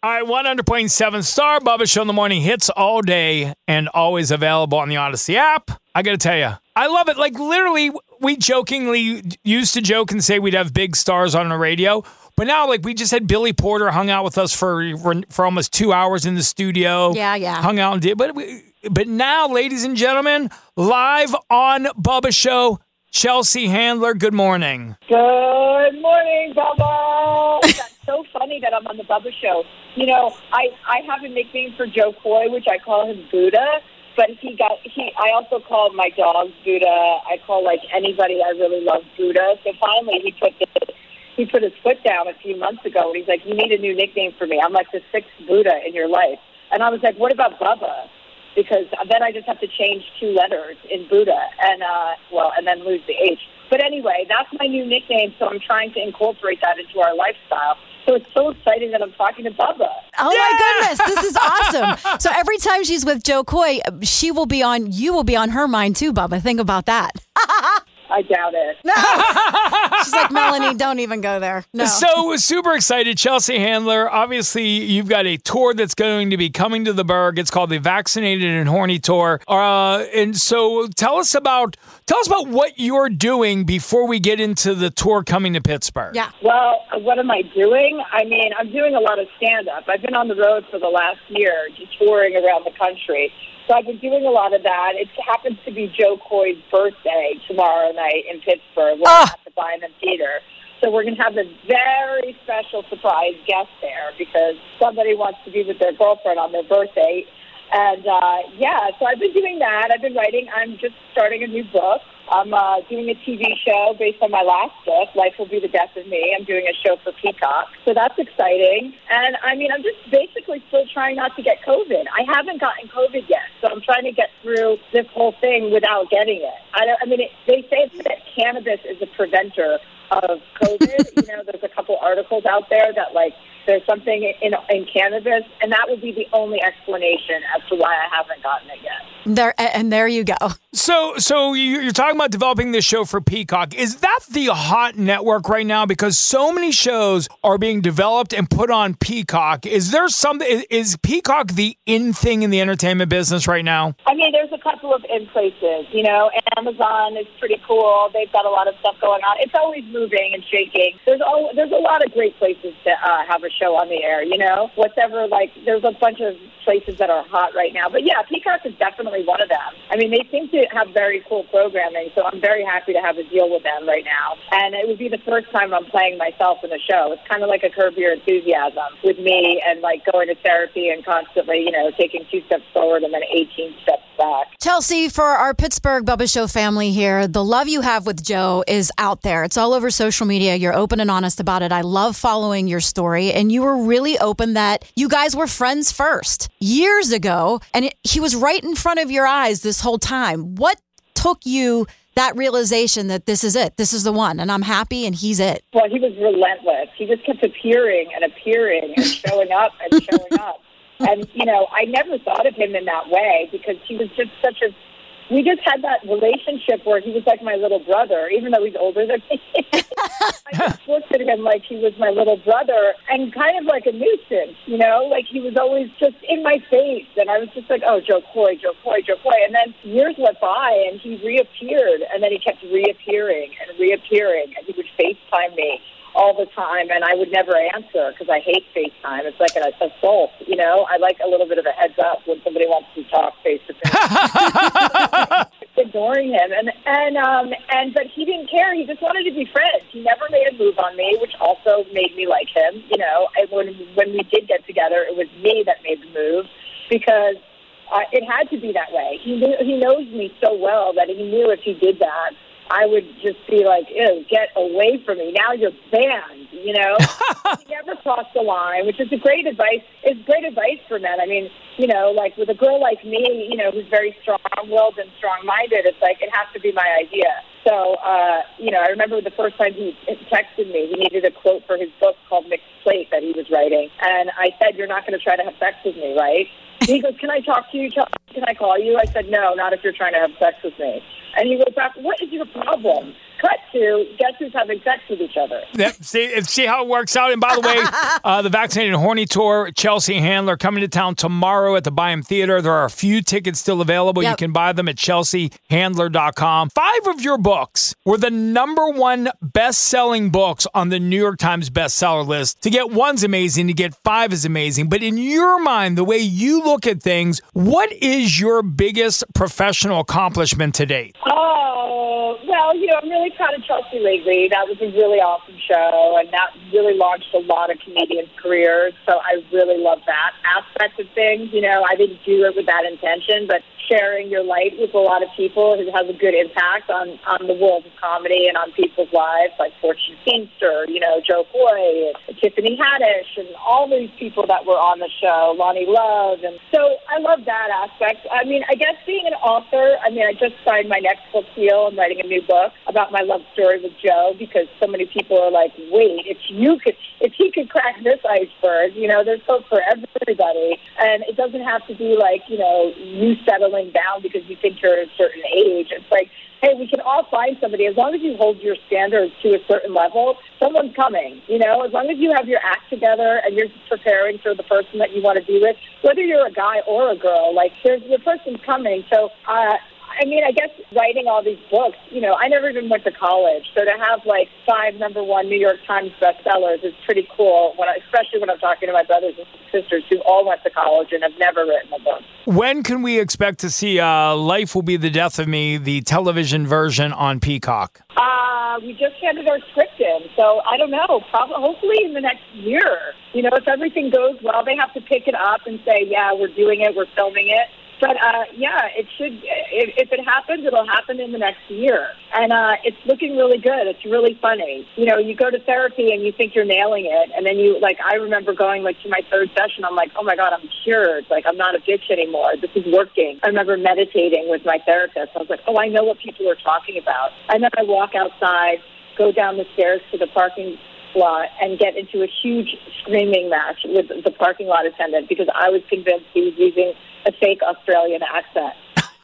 All right, 100.7 Star Bubba Show in the morning hits all day and always available on the Odyssey app. I got to tell you, I love it. Like literally, we jokingly used to joke and say we'd have big stars on the radio. But now, like, we just had Billy Porter hung out with us for almost 2 hours in the studio. Yeah. Hung out and did. But now, ladies and gentlemen, live on Bubba Show, Chelsea Handler, good morning. Good morning, Bubba. That's so funny that I'm on the Bubba Show. You know, I have a nickname for Joe Coy, which I call him Buddha. But I also call my dog Buddha. I call like anybody I really love Buddha. So finally, he put his foot down a few months ago, and he's like, "You need a new nickname for me. I'm like the sixth Buddha in your life." And I was like, "What about Bubba?" Because then I just have to change 2 letters in Buddha, and then lose the H. But anyway, that's my new nickname, so I'm trying to incorporate that into our lifestyle. So it's so exciting that I'm talking to Bubba. Oh, my goodness. This is awesome. So every time she's with Joe Coy, you will be on her mind too, Bubba. Think about that. I doubt it. No. She's like, Melanie, don't even go there. No. So super excited. Chelsea Handler, obviously you've got a tour that's going to be coming to the Berg. It's called the Vaccinated and Horny Tour. And so tell us about what you're doing before we get into the tour coming to Pittsburgh. Yeah. Well, what am I doing? I mean, I'm doing a lot of stand-up. I've been on the road for the last year, just touring around the country. So I've been doing a lot of that. It happens to be Joe Coy's birthday tomorrow night in Pittsburgh. We're at the Bynum Theater. So we're going to have a very special surprise guest there because somebody wants to be with their girlfriend on their birthday. And, so I've been doing that. I've been writing. I'm just starting a new book. I'm doing a TV show based on my last book, Life Will Be the Death of Me. I'm doing a show for Peacock. So that's exciting. And, I mean, I'm just basically still trying not to get COVID. I haven't gotten COVID yet, so I'm trying to get through this whole thing without getting it. They say that cannabis is a preventer of COVID. You know, there's a couple articles out there that, like, there's something in cannabis, and that would be the only explanation as to why I haven't gotten it yet. There you go. So you're talking about developing this show for Peacock. Is that the hot network right now? Because so many shows are being developed and put on Peacock. Is Peacock the in thing in the entertainment business right now? I mean, there's a couple of in places. You know, Amazon is pretty cool. They've got a lot of stuff going on. It's always moving and shaking. There's a lot of great places to have a show on the air, you know? There's a bunch of places that are hot right now. But yeah, Peacock is definitely one of them. I mean, they seem to have very cool programming, so I'm very happy to have a deal with them right now. And it would be the first time I'm playing myself in a show. It's kind of like a Curb Your Enthusiasm with me and like going to therapy and constantly, you know, taking 2 steps forward and then 18 steps back. Chelsea, for our Pittsburgh Bubba Show family here, the love you have with Joe is out there. It's all over social media. You're open and honest about it. I love following your story. And you were really open that you guys were friends first years ago. And he was right in front of your eyes this whole time. What took you that realization that this is it? This is the one. And I'm happy and he's it. Well, he was relentless. He just kept appearing and showing up and showing up. And, you know, I never thought of him in that way because he was just we just had that relationship where he was like my little brother, even though he's older than me. I just looked at him like he was my little brother and kind of like a nuisance, you know, like he was always just in my face. And I was just like, oh, Joe Coy, Joe Coy, Joe Coy. And then years went by and he reappeared and then he kept reappearing and he would FaceTime me all the time, and I would never answer because I hate FaceTime. It's like an assault, you know? I like a little bit of a heads up when somebody wants to talk face-to-face. Ignoring him, but he didn't care. He just wanted to be friends. He never made a move on me, which also made me like him, you know? And when we did get together, it was me that made the move because it had to be that way. He knows me so well that he knew if he did that, I would just be like, ew, get away from me. Now you're banned, you know? He never crossed the line, which is great advice. It's great advice for men. I mean, you know, like with a girl like me, you know, who's very strong-willed and strong-minded, it's like it has to be my idea. So, you know, I remember the first time he texted me, he needed a quote for his book called Mixed Plate that he was writing. And I said, you're not going to try to have sex with me, right? He goes, can I talk to you? Can I call you? I said, no, not if you're trying to have sex with me. And he wrote back, what is your problem? cut to, guess who's having sex with each other? Yep. See how it works out. And by the way, the Vaccinated Horny Tour, Chelsea Handler, coming to town tomorrow at the Byham Theater. There are a few tickets still available. Yep. You can buy them at chelseahandler.com. 5 of your books were the #1 best-selling books on the New York Times bestseller list. To get 1's amazing, to get 5 is amazing. But in your mind, the way you look at things, what is your biggest professional accomplishment to date? Oh, well, I'm really proud of Chelsea lately. That was a really awesome show, and that really launched a lot of comedians' careers, so I really love that aspect of things. I didn't do it with that intention, but sharing your light with a lot of people has a good impact on the world of comedy and on people's lives, like Fortune Feimster, Joe Coy, and Tiffany Haddish, and all these people that were on the show, Lonnie Love. And so I love that aspect. I mean, I guess being an author, I just signed my next book deal. I'm writing a new book about my love story with Joe, because so many people are like, wait, if he could crack this iceberg, there's hope for everybody. And it doesn't have to be like, you settling down because you think you're at a certain age. It's like, hey, we can all find somebody. As long as you hold your standards to a certain level, someone's coming. As long as you have your act together and you're preparing for the person that you want to be with, whether you're a guy or a girl, like, the person's coming. So, I guess writing all these books, I never even went to college. So to have 5 #1 New York Times bestsellers is pretty cool, especially when I'm talking to my brothers and sisters who all went to college and have never written a book. When can we expect to see Life Will Be the Death of Me, the television version on Peacock? We just handed our script in, so I don't know. Hopefully in the next year. If everything goes well, they have to pick it up and say, yeah, we're doing it, we're filming it. But, it should, if it happens, it'll happen in the next year. And it's looking really good. It's really funny. You go to therapy and you think you're nailing it. And then I remember going, to my 3rd session, I'm like, oh, my God, I'm cured. I'm not a bitch anymore. This is working. I remember meditating with my therapist. I was like, oh, I know what people are talking about. And then I walk outside, go down the stairs to the parking lot, and get into a huge screaming match with the parking lot attendant because I was convinced he was using a fake Australian accent.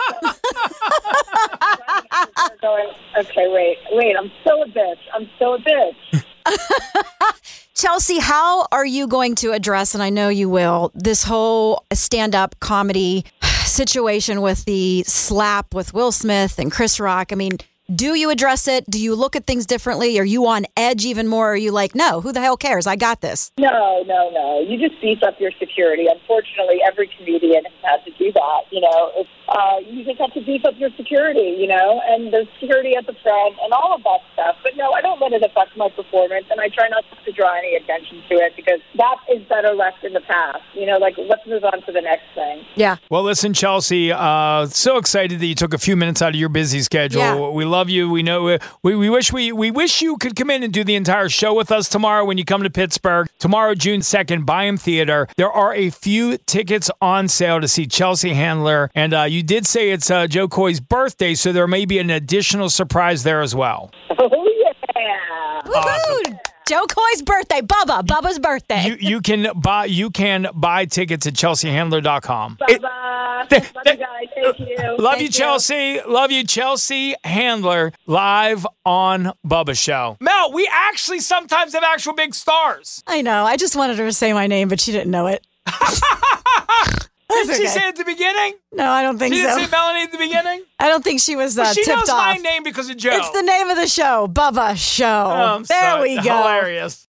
Going, okay, wait, I'm still a bitch. Chelsea, how are you going to address, and I know you will, this whole stand-up comedy situation with the slap with Will Smith and Chris Rock? Do you address it? Do you look at things differently? Are you on edge even more? Are you like, no, who the hell cares? I got this. No. You just beef up your security. Unfortunately, every comedian has had to do that. You just have to beef up your security, and the security at the front and all of that stuff. But no, I don't let it affect my performance, and I try not to draw any attention to it because that is better left in the past. Let's move on to the next thing. Yeah. Well, listen, Chelsea, so excited that you took a few minutes out of your busy schedule. Yeah. We love you. We know we wish you could come in and do the entire show with us tomorrow when you come to Pittsburgh. Tomorrow, June 2nd, Byham Theater. There are a few tickets on sale to see Chelsea Handler, and you did say it's Joe Coy's birthday, so there may be an additional surprise there as well. Oh, yeah. Awesome. Joe Coy's birthday. Bubba's birthday. You can buy tickets at chelseahandler.com. Bye-bye. Love you guys. Thank you. Love you, Chelsea. Love you, Chelsea Handler, live on Bubba Show. Mel, we actually sometimes have actual big stars. I know. I just wanted her to say my name, but she didn't know it. Did she say it at the beginning? No, I don't think so. She didn't say Melanie at the beginning? I don't think she was she tipped knows off. my name because of Joe. It's the name of the show, Bubba Show. Oh, there we go. Hilarious.